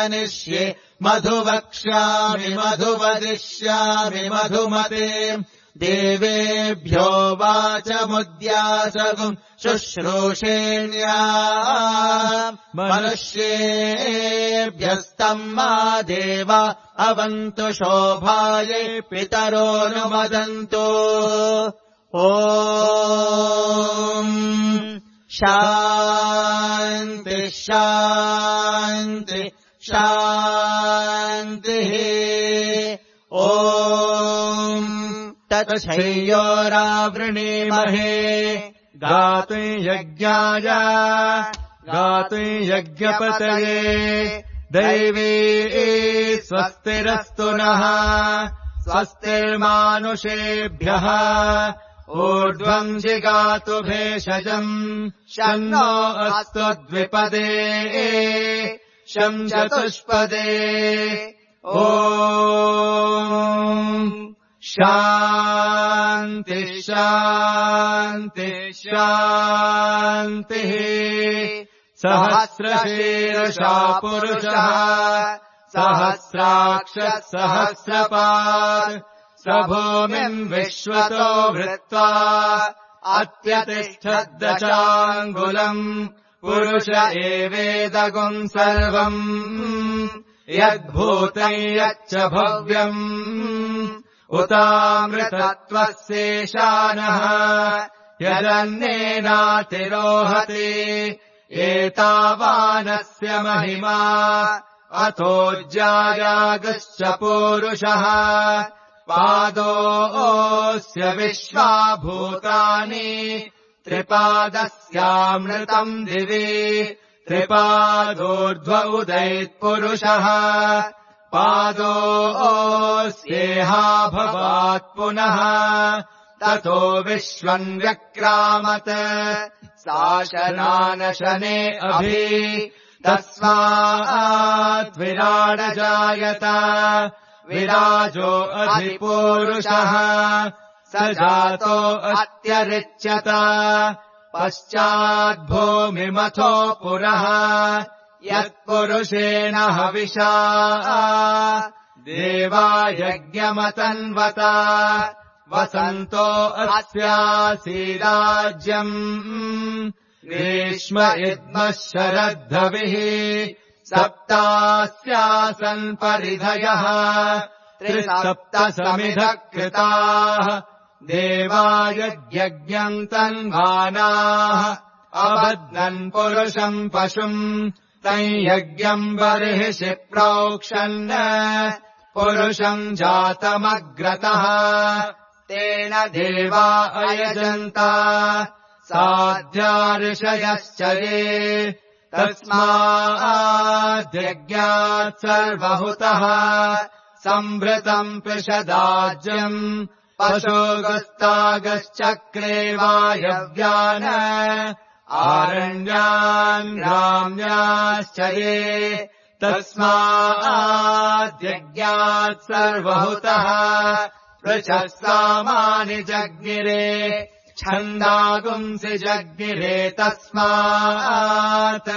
मधुजनिष्ये मधुवक्ष्यामि मधुवदिष्यामि मधुमते देवेभ्यो वाचमुद्यासगुम् शुश्रूषेण्या मनुष्येभ्यस्तम् मा देवा अवन्तु शोभायै पितरोऽनुमदन्तु ॐ शान्ति शान्ति शान्तिः ॐ तच्छयोरावृणीमहे गातुम् यज्ञाय गातुम् यज्ञपतये दैवी स्वस्तिरस्तु नः स्वस्तिर्मानुषेभ्यः ऊर्ध्वम् जिगातु भेषजम् शन्नो अस्तु द्विपदे शं चतुष्पदे ॐ शान्ति शान्ति शान्तिः सहस्रशीर्षा पुरुषः सहस्राक्षः सहस्रपात् स भूमिम् विश्वतो वृत्वा अत्यतिष्ठद्दशाङ्गुलम् पुरुष एवेदगुम् सर्वम् यद्भूतम् यच्च भव्यम् उतामृतत्वस्येशानः यदन्नेनातिरोहति एतावानस्य महिमा अथोज्जायागश्च पूरुषः पादोऽस्य विश्वाभूतानि त्रिपादस्यामृतम् दिवि त्रिपादोर्ध्व उदैत्पुरुषः पादोऽस्येहाभवात् पुनः ततो विश्वम् व्यक्रामत् शासनानशने अभि तस्मात् विराडजायत विराजो अधिपूरुषः स जातो अत्यरिच्यत पश्चाद्भूमिमथो पुरः यत्पुरुषेण हविषा देवा यज्ञमतन्वत वसन्तो अस्यासीराज्यम् ग्रीष्म इद्मः शरद्धविः सप्तास्यासन् परिधयः त्रिसप्तसमिधः कृताः देवा यज्ञम् तन्वानाः अबध्नन् पुरुषम् पशुम् तम् यज्ञम् बर्हिषि प्रोक्षन् पुरुषम् जातमग्रतः तेन देवा अयजन्त साध्या ऋषयश्च ये तस्माद्यज्ञात् सर्वहुतः संभृतम् पृषदाज्यम् पशुगस्तागश्चक्रे वायव्यान् आरण्यान् ग्राम्याश्च ये तस्माद्यज्ञात् सर्वहुतः पृषः सामानि जज्ञिरे छन्दागुंसि जज्ञिरे तस्मात्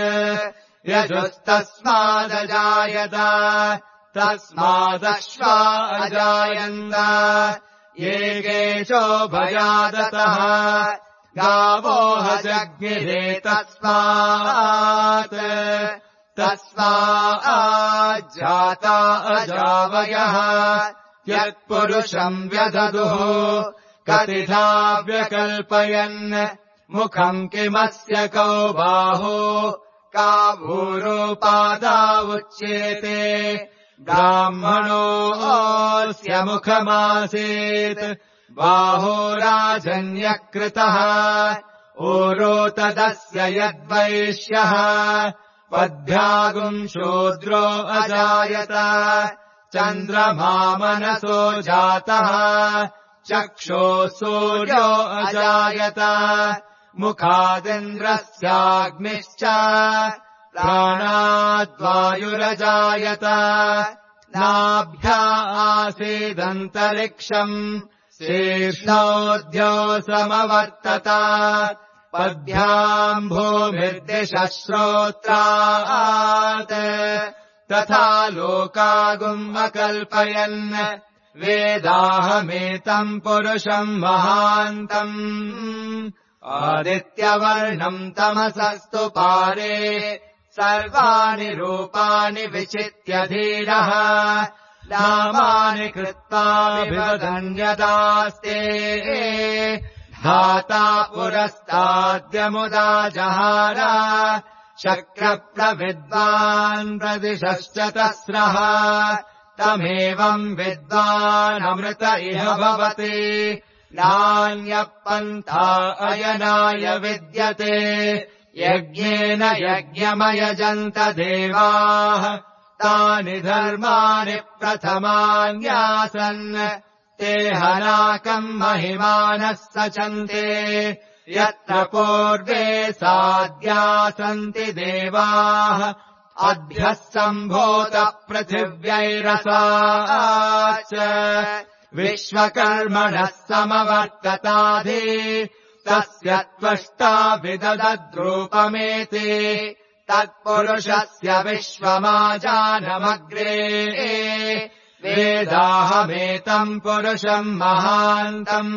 यजुस्तस्मादजायत तस्मादश्वा अजायन्त ये केशो भयादतः गावोह जज्ञिरे तस्मात् तस्माज्जाता अजावयः यत्पुरुषम् व्यददुः कतिधा व्यकल्पयन् मुखम् किमस्य कौ बाहो का भूरोपादा उच्येते ब्राह्मणोऽस्य मुखमासीत् बाहो राजन्यकृतः ओरो तदस्य यद्वैश्यः पद्भ्यागुम् शूद्रो अजायत चन्द्रमा मनसो जातः चक्षुः सूर्यो अजायत मुखादिन्द्रस्याग्निश्च प्राणाद्वायुरजायत नाभ्या आसीदन्तरिक्षम् शीर्ष्णोऽद्यो समवर्तत पद्भ्याम् भूमिर्दिशः श्रोत्रात् तथा लोकागुम् अकल्पयन् वेदाहमेतम् पुरुषम् महान्तम् आदित्यवर्णम् तमसस्तु पारे सर्वाणि रूपाणि विचित्य धीरः नामानि कृत्वा विवदन्यदास्ते धाता पुरस्ताद्यमुदा जहार शक्रप्रविद्वान् प्रदिशश्च तस्रः तमेवम् विद्वानमृत इह भवति नान्यः पन्था अयनाय विद्यते यज्ञेन यज्ञमयजन्त देवाः तानि धर्माणि प्रथमान्यासन् ते हनाकम् महिमानः सचन्ते यत्र पूर्वे साद्यासन्ति देवाः अभ्यः सम्भूत पृथिव्यैरसाश्च विश्वकर्मणः समवर्तताधि तस्य त्वष्टा विददद्रूपमेति तत्पुरुषस्य विश्वमाजानमग्रे वेदाहमेतम् पुरुषम् महान्तम्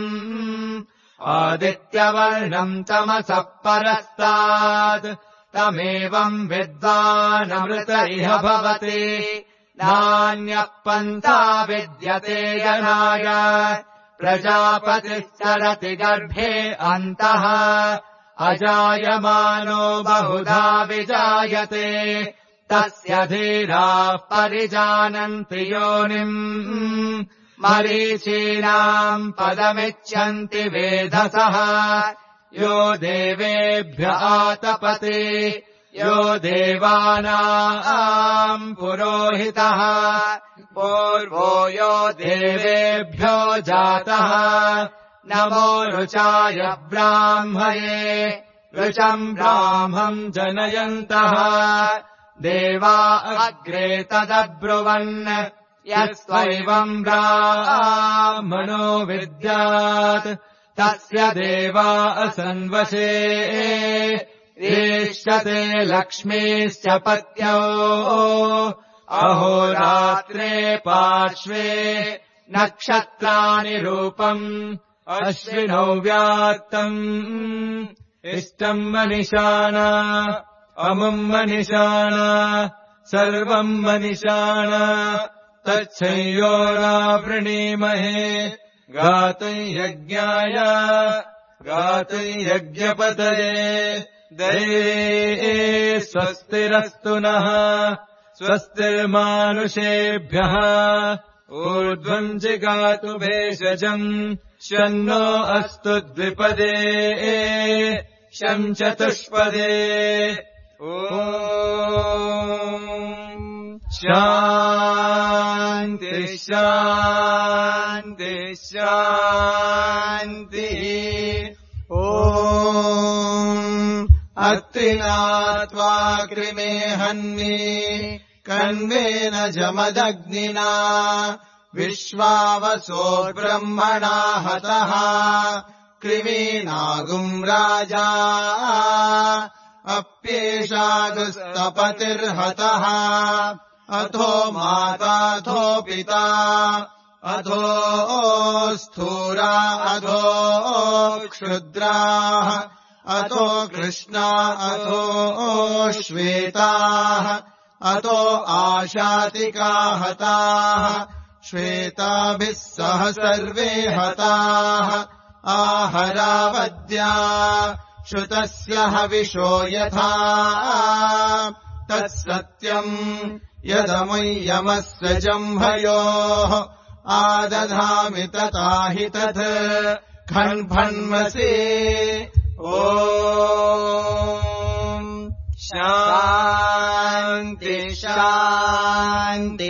आदित्यवर्णम् तमसः परस्तात् तमेवम् विद्वानमृत इह भवति नान्यः पन्था विद्यते यनाय प्रजापतिः सरति गर्भे अन्तः अजायमानो बहुधा विजायते तस्य धीराः परिजानन्ति योनिम् मरीचीनाम् पदमिच्छन्ति वेधसः यो देवेभ्य आतपते यो देवानाम् पुरोहितः पूर्वो यो देवेभ्यो जातः नमो ऋचाय ब्राह्मये ऋचम् ब्राह्मम् जनयन्तः देवा अग्रे तदब्रुवन् यस्त्वैवम् ब्राह्मणो विद्यात् तस्य देवा असन्वशे रेष्यते लक्ष्मीश्च पत्यो अहोरात्रे पार्श्वे नक्षत्राणि रूपम् अश्विनौ व्यात्तम् इष्टम् मनिषाणा अमुम् मनिषाणा सर्वम् मनिषाणा तच्छयोरावृणीमहे गातुयज्ञाय गातुयज्ञपतये दये स्वस्तिरस्तु नः स्वस्तिर्मानुषेभ्यः ऊर्ध्वम् जिगातु भेषजम् शन्नो अस्तु द्विपदे शं चतुष्पदे ॐ शान्ति शान्ति शान्तिः ॐ अत्रिनात्वा कृमे हन्ये कण्वेन जमदग्निना विश्वावसो ब्रह्मणा हतः कृमीनागुम् राजा अप्येषादुस्तपतिर्हतः अथो माताथो पिता अधो स्थूरा अधो क्षुद्राः अथो कृष्णा अथो श्वेताः अथो आशातिका हताः श्वेताभिः सह सर्वे हताः आहरावद्या श्रुतस्य हविषो यथा तत्सत्यम् यदमुय्यमस्य जम्भयोः आदधामि तथा हि तत् खन्भन्मसि ॐ शान्ति शान्ति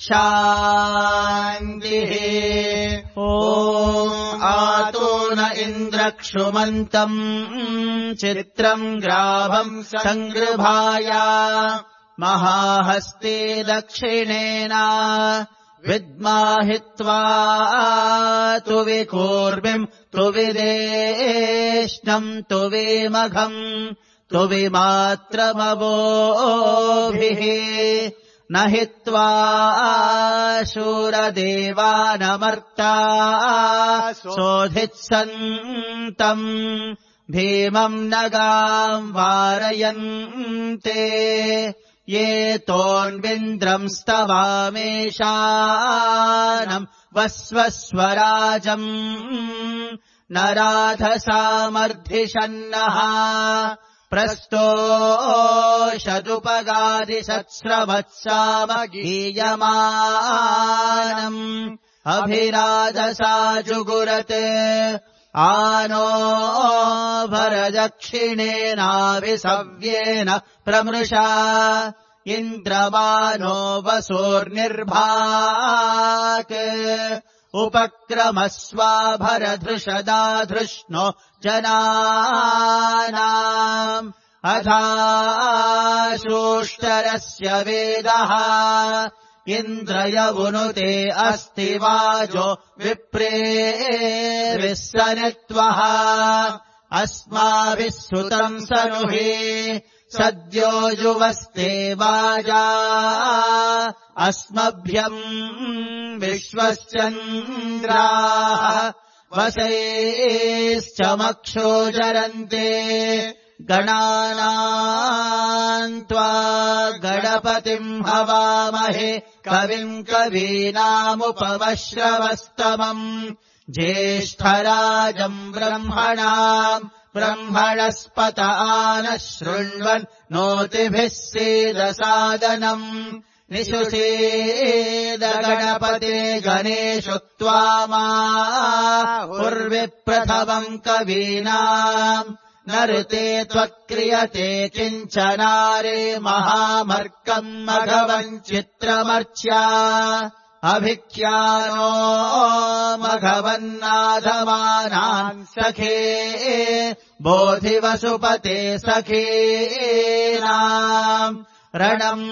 शान्तिः ॐ आतो न इन्द्रक्षुमन्तम् चित्रम् ग्राभम् सङ्गृभाय महाहस्ते दक्षिणेन विद्माहित्वा तु विकूर्मिम् तु विदेष्णम् तु विमघम् तु विमात्रमवोभिः न हित्वा शूरदेवानमर्ता सोऽधित्सन्तम् भीमम् नगाम् वारयन्ते ये तोन्विन्द्रम् स्तवामेशानम् वस्वस्वराजम् नराधसामर्धिषन्नः प्रस्तोषदुपगादिशत्स्रवत्सामगीयमानम् अभिराधसा जुगुरते आनो भरदक्षिणेनाभिसव्येन प्रमृषा इन्द्रमानो वसोर्निर्भाक् उपक्रमस्वा भरधृषदाधृष्णो जनानाम् अधाशोष्टरस्य वेदः इन्द्रयवुनुते अस्ति वाजो विप्रेभिः सनित्वः अस्माभिः सुतम् सनुहि सद्यो युवस्ते वाजा अस्मभ्यम् विश्वश्चन्द्राः वशैश्च मक्षोजरन्ते गणानाम् त्वा गणपतिम् हवामहे कविम् कवीनामुपवश्रवस्तमम् ज्येष्ठराजम् ब्रह्मणाम् ब्रह्मणस्पत आनः शृण्वन् नोतिभिः सेदसादनम् निशुषेद गणपते गणेषु त्वामाहुर्विप्रथमम् कवीनाम् नृते त्वक्रियते किञ्चनारे महामर्कम् मघवम् चित्रमर्च्या अभिख्यानो मघवन्नाधमानान् सखे बोधिवसुपते सखीनाम् रणम्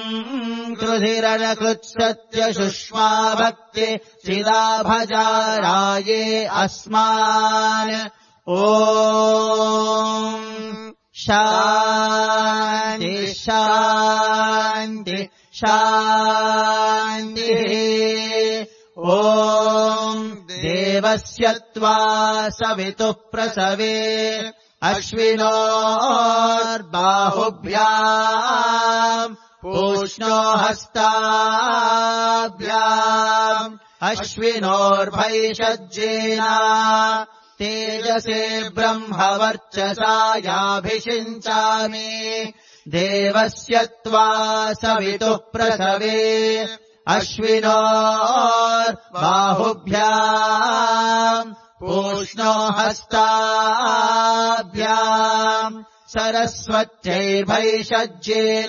कृधिरनकृत्सत्यशुष्मा भक्ति चिदाभजाराये अस्मान् ॐ शान्ति शान्ति शान्तिः ॐ देवस्य त्वा सवितुः प्रसवे अश्विनोर्बाहुभ्याम् पूष्णो हस्ताभ्याम् अश्विनोर्भैषज्येन तेजसे ब्रह्मवर्चसा याभिषिञ्चामि देवस्य त्वा सवितुः प्रसवे अश्विनोर्बाहुभ्याम् पूष्णो हस्ताभ्याम् सरस्वत्यैर्भैषज्येन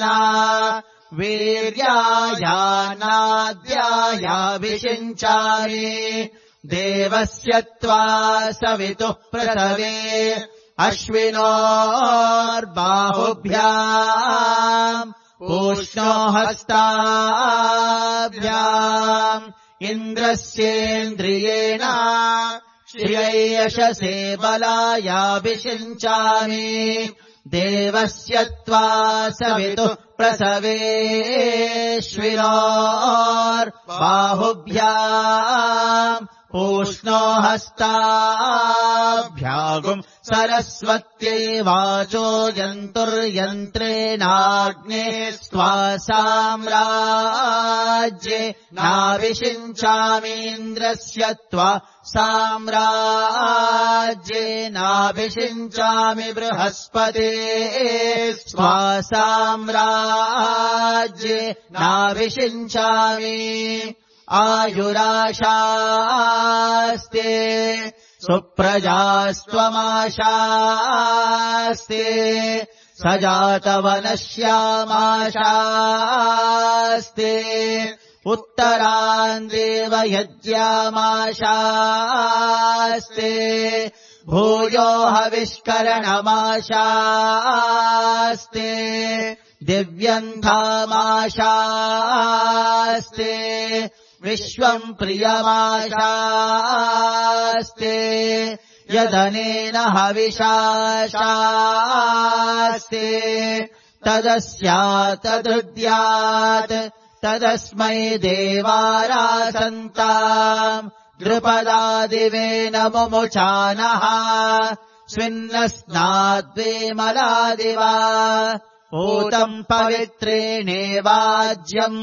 वीर्यायानाद्यायाभिषिञ्चामि देवस्य त्वा सवितुः प्रसवे अश्विनोर्बाहुभ्याम् पूष्णो हस्ताभ्याम् इन्द्रस्येन्द्रियेण श्रियैयशसे बलायाभिषिञ्चामि देवस्य त्वा सवितुः प्रसवेश्विनोर्बाहुभ्याम् पूष्णो हस्ताभ्यागुम् सरस्वत्यै वाचो यन्तुर्यन्त्रेणाग्ने स्त्वा साम्राज्ये नाभिषिञ्चामीन्द्रस्य त्वा साम्राज्ये नाभिषिञ्चामि बृहस्पते स्वा साम्राज्ये नाभिषिञ्चामि आयुराशास्ते सुप्रजास्त्वमाशास्ते सजातवनश्यामाशास्ते उत्तरान् देवयज्ञामाशास्ते भूयो हविष्करणमाशास्ते दिव्यन्धामाशास्ते विश्वम् प्रियमाशास्ते यदनेन हविषाशास्ते तदस्यात् तदृद्यात् तदस्मै देवारासन्ताम् द्रुपदादिवेन मुमुचानः स्विन्नस्नाद्वेमलादिवा पूतम् पवित्रेणेवाज्यम्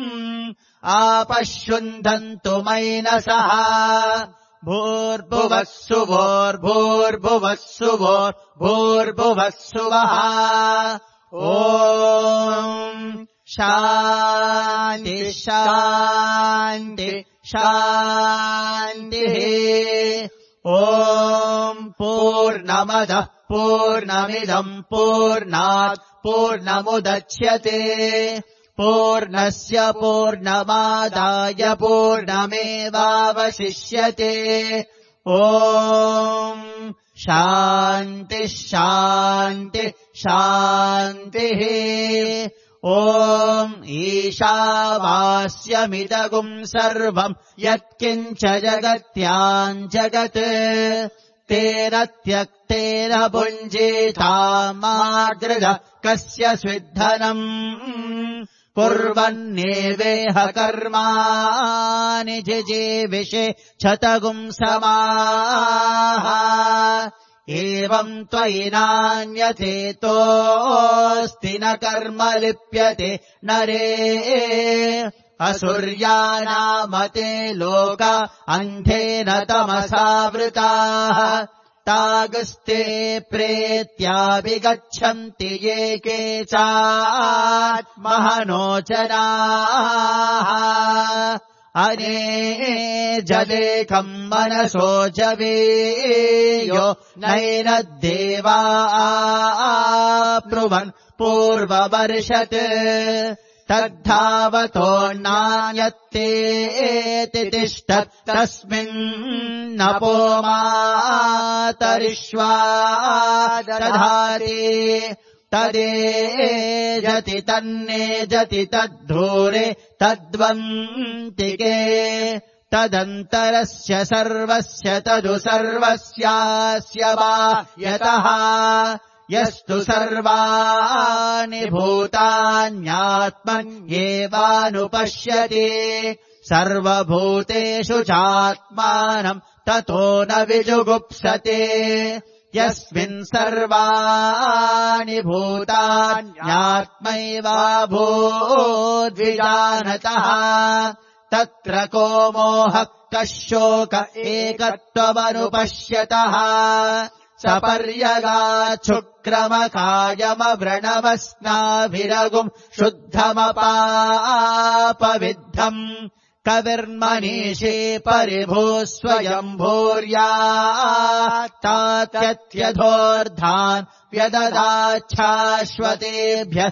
आपश्युन्धन्तु मैनसः भूर्भुवः सुवोर्भूर्भुवः सुवोर्भूर्भुवः सुवः ॐ शान्ति शान्ति शान्तिः ॐ पूर्णमदः पूर्णमिदम् पूर्णात् पूर्णमुदच्यते पूर्णस्य पूर्णमादाय पूर्णमेवावशिष्यते ॐ शान्तिः शान्तिः शान्तिः ॐ ईशावास्यमिदगुम् सर्वम् यत्किञ्च जगत्याम् जगत् तेन त्यक्तेन भुञ्जीतामादृद कस्य स्विद्धनम् कुर्वन्नेवेह कर्माणि जिजीविषे क्षतगुम् समाः एवम् त्वयि नान्यथेतोऽस्ति न कर्म लिप्यते नरे असुर्यानामते लोका अन्धेन तमसावृताः तागस्ते प्रेत्याभिगच्छन्ति ये केचात्महनोचनाः अने जलेकम् मनसो जवेयो नैनद्देवा आप्नुवन् पूर्ववर्षत् तद्धावतोऽन्नायत्तेति तिष्ठत् तस्मिन्नपो मातरिष्वा दधाति तदेजति तन्नेजति तद्धूरे तद्वन्तिके तदन्तरस्य सर्वस्य तदु सर्वस्यास्य वा यतः यस्तु सर्वाणि भूतान्यात्मन्येवानुपश्यति सर्वभूतेषु चात्मानम् ततो न विजुगुप्सते यस्मिन् सर्वाणि भूतान्यात्मैवाभूद्विजानतः तत्र को मोहः कः शोक एकत्वमनुपश्यतः सपर्यगाच्छुक्रमकायमव्रणवस्नाभिरगुम् शुद्धमपापविद्धम् कविर्मनीषे परिभूः स्वयम्भूर्यात्तात्यध्यधोर्धान् व्यददाच्छाश्वतेभ्यः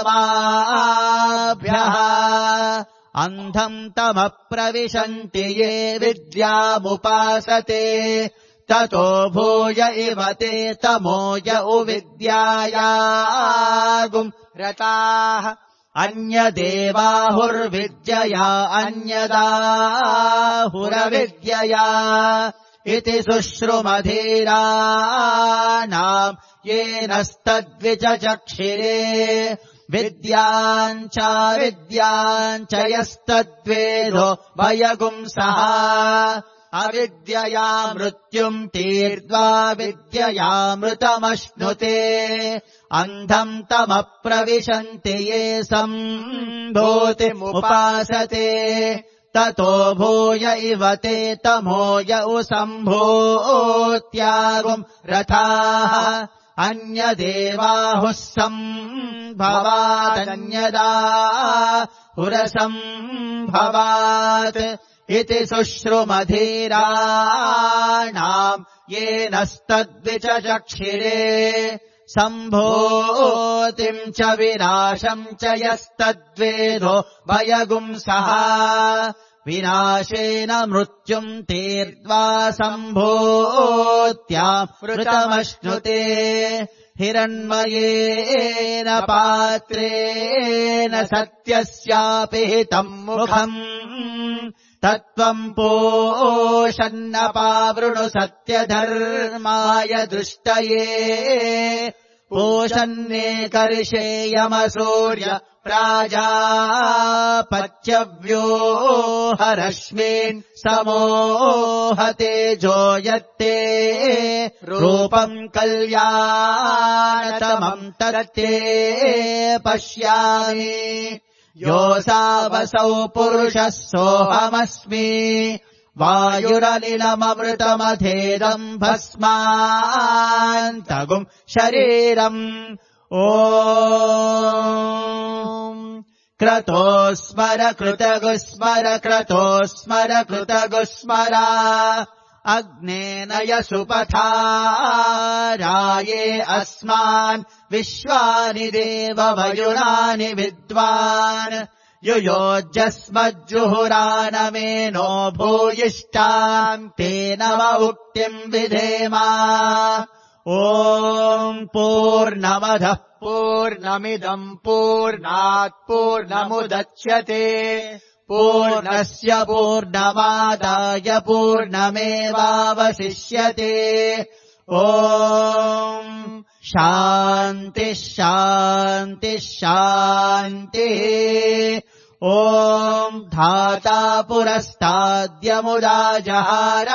समाभ्यः अन्धम् तमप्रविशन्ति ये विद्यामुपासते ततो भूय इव ते तमोय उविद्यायागुम् रताः अन्यदेवाहुर्विद्यया अन्यदाहुरविद्यया इति शुश्रुमधीराणाम् येनस्तद्विचचक्षिरे विद्याम् च यस्तद्वेदो भयगुंसः अविद्यया मृत्युम् तीर्त्वा विद्ययामृतमश्नुते अन्धम् तमप्रविशन्ति ये सम्भूतिमुपासते ततो भूय इव ते तमोय सम्भूत्यागुम् रथाः अन्यदेवाहुः सम्भवादन्यदाहुरसम्भवात् इति शुश्रुमधीराणाम् येनस्तद्विचचक्षिरे सम्भूतिम् च विनाशम् च यस्तद्वेदो भयगुंसः विनाशेन मृत्युम् तीर्त्वा सम्भूत्यामृतमश्नुते हिरण्मयेन पात्रेण सत्यस्यापि हितम् मुखम् तत्त्वम् पोषन्नपावृणु सत्यधर्माय दृष्टये पूषन्नेकर्षे यमसूर्य प्राजापत्यव्योऽहरश्मीन् समोहतेजो यत्ते रूपम् कल्याणतमम् तत्ते पश्यामि योऽसावसौ पुरुषः सोऽहमस्मि वायुरनिलममृतमधेदम् भस्मान्तगुम् शरीरम् ॐ क्रतोस्मर कृतगुस्मर क्रतोस्मर कृतगुस्मर अग्नेन यसुपथा राये अस्मान् विश्वानि देवमयुरानि विद्वान् युयोजस्मज्जुहुरानमेनो भूयिष्ठान् तेन उक्तिम् विधेमा ॐ पूर्णमदः पूर्णमिदम् पूर्णात् पूर्णमुदच्यते पूर्णस्य पूर्णमादाय पूर्णमेवावशिष्यते ॐ शान्तिः शान्तिः शान्तिः ॐ धाता पुरस्ताद्यमुदा जहार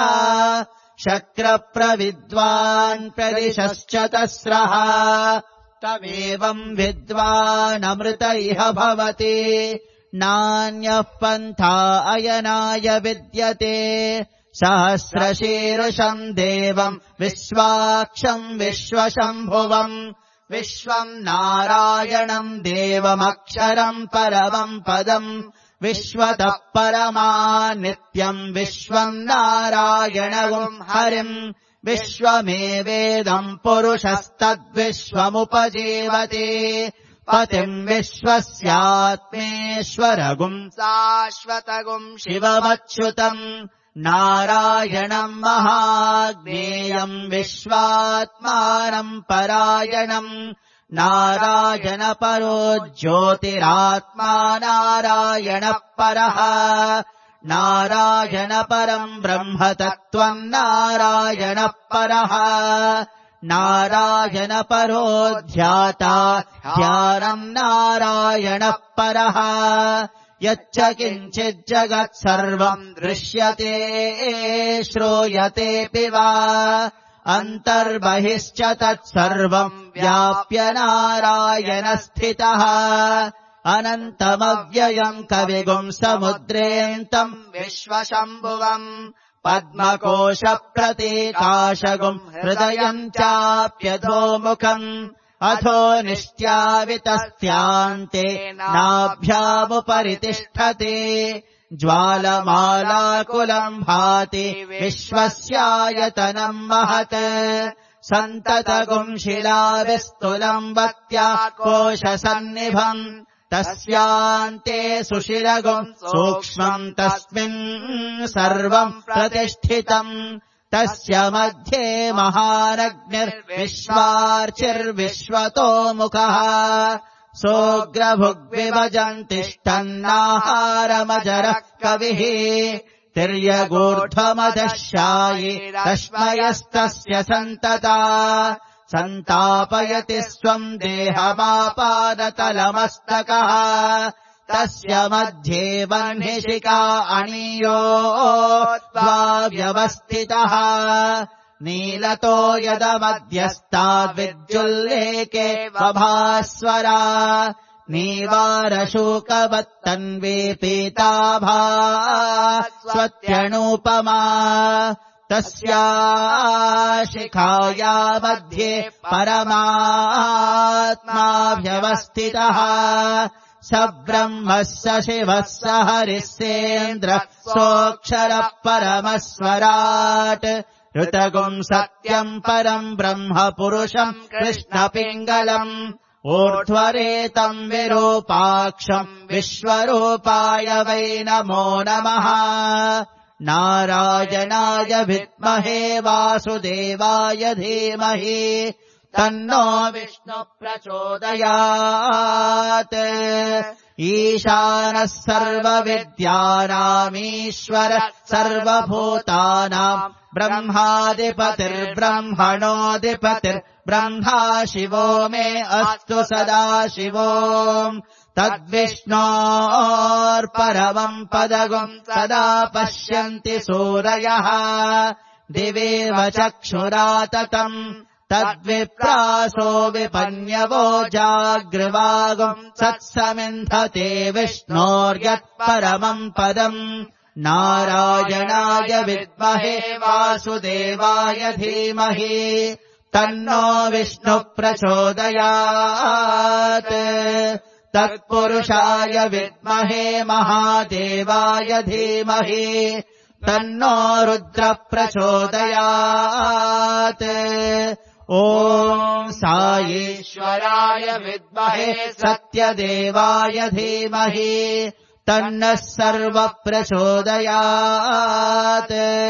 शक्रप्रविद्वान् प्रदिशश्च तस्रः तमेवम् विद्वानमृत इह भवति नान्यः पन्था अयनाय विद्यते सहस्रशीर्षम् देवम् विश्वाक्षम् विश्वशम्भुवम् विश्वम् नारायणम् देवमक्षरम् परमम् पदम् विश्वतः परमा नित्यम् विश्वम् नारायणम् हरिम् विश्वमेवेदम् पुरुषस्तद्विश्वमुपजीवति पतिम् विश्वस्यात्मेश्वरगुम् शाश्वतगुम् शिवमच्युतम् नारायणम् महाज्ञेयम् विश्वात्मानम् परायणम् नारायणपरो ज्योतिरात्मा नारायणः परः नारायणपरम् ब्रह्मतत्त्वम् नारायणः परः नारायणपरो ध्याता ध्यानम् नारायणः परः यच्च किञ्चिज्जगत् सर्वम् दृश्यते श्रूयतेऽपि वा अन्तर्बहिश्च तत्सर्वम् व्याप्य नारायणस्थितः अनन्तमव्ययम् कविगुम् समुद्रेऽन्तम् विश्वशम्भुवम् पद्मकोशप्रतीकाशगुम् हृदयम् चाप्यधोमुखम् अथो निष्ट्यावितस्त्यान्ते नाभ्यामुपरि तिष्ठति ज्वालमालाकुलम् भाति विश्वस्यायतनम् महत् सन्ततगुम् शिलाविस्तुलम् वत्याकोशसन्निभम् तस्यान्ते सुशिरगुम् सूक्ष्मम् तस्मिन् सर्वम् प्रतिष्ठितम् तस्य मध्ये महारग्निर्विश्वार्चिर्विश्वतोमुखः सोऽग्रभुग्विभजन् तिष्ठन्नाहारमजरः कविः तिर्यगूर्ध्वमदशायि तस्मयस्तस्य सन्तता सन्तापयति स्वम् देहमापादतलमस्तकः तस्य मध्ये वह्निशिखा अणीयोऽव्यवस्थितः नीलतो यदमध्यस्ताद्विद्युल्लेके वभास्वरा नीवारशूकवत्तन्वी पीताभा स्वत्यणूपमा तस्या शिखाया मध्ये परमात्मा व्यवस्थितः स ब्रह्मः स शिवः स हरिः सेन्द्रः सोऽक्षरः परमस्वराट् ऋतगुम् सत्यम् परम् ब्रह्म पुरुषम् कृष्णपिङ्गलम् ऊर्ध्वरेतम् विरूपाक्षम् विश्वरूपाय वै नमो नमः नारायणाय विद्महे वासुदेवाय धीमहि तन्नो विष्णु प्रचोदयात् ईशानः सर्वविद्यानामीश्वरः सर्वभूतानाम् ब्रह्माधिपतिर्ब्रह्मणोऽधिपतिर्ब्रह्मा शिवो मे अस्तु सदा शिवो तद्विष्णोर्परमम् पदगम् सदा पश्यन्ति सूरयः दिवेव चक्षुराततम् तद्विप्रासो विपन्यवो जागृवागम् सत्समिन्धते विष्णोर्यत्परमम् पदम् नारायणाय विद्महे वासुदेवाय धीमहि तन्नो विष्णुः प्रचोदयात् तत्पुरुषाय विद्महे महादेवाय धीमहि तन्नो रुद्रः प्रचोदयात् ॐ साईश्वराय विद्महे सत्यदेवाय धीमहि तन्नः सर्वः प्रचोदयात्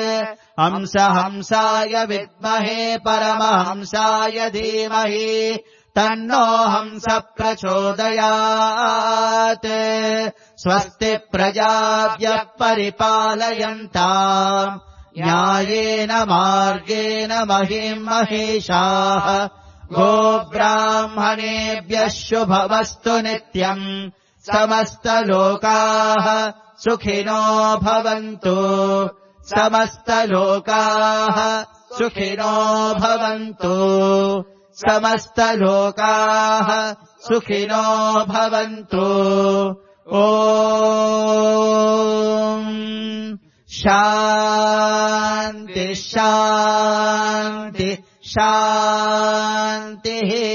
हंसाय विद्महे परमहंसाय धीमहि तन्नो हंसः प्रचोदयात् स्वस्ति प्रजाभ्यः परिपालयन्ताम् न्यायेन मार्गेण महीम् महेशाः गोब्राह्मणेभ्यः शुभमस्तु नित्यम् समस्तलोकाः सुखिनो भवन्तु समस्तलोकाः सुखिनो भवन्तु समस्तलोकाः सुखिनो भवन्तु ॐ शान्ति शान्ति शान्तिः